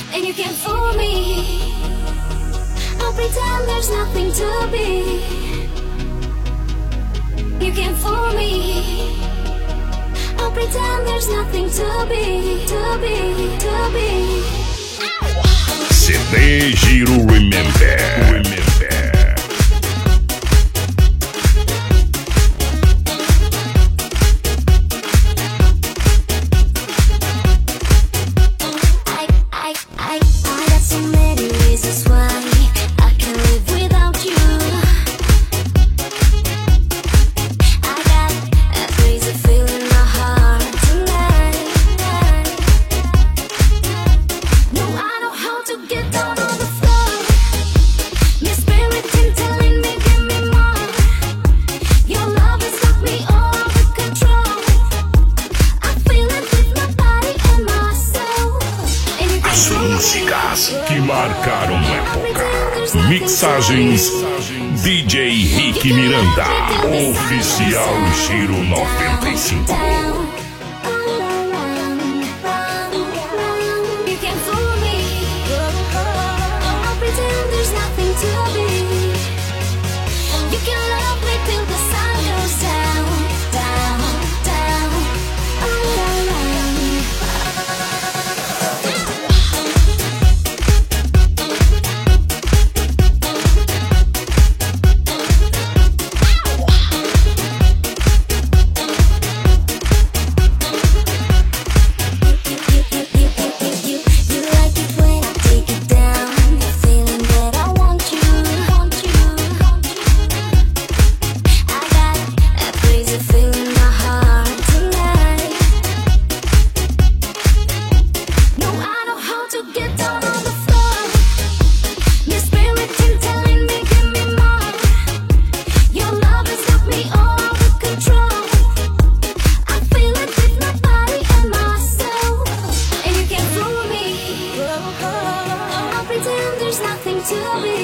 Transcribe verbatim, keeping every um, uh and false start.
and you can't fool me. I'll pretend there's nothing to be. You can't fool me. I'll pretend there's nothing to be, to be, to be. C D Giro Remember. Remember. Músicas que marcaram época. Mixagens D J Rick Miranda. Oficial Giro noventa e cinco. To be